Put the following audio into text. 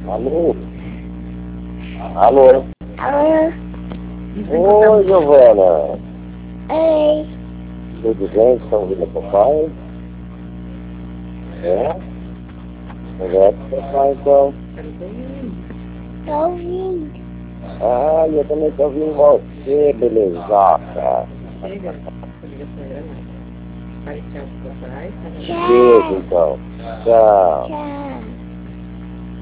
Alô? Alô? Alô? Oi, Giovana. Oi. Tudo bem? Está ouvindo o papai? É? Conversa com o papai, então. Tô ouvindo. Ah, eu também estou ouvindo você, belezaca. Chega, liga pra ela. Faz tchau pro papai. Beijo, Tchau. então. Tchau. Tchau.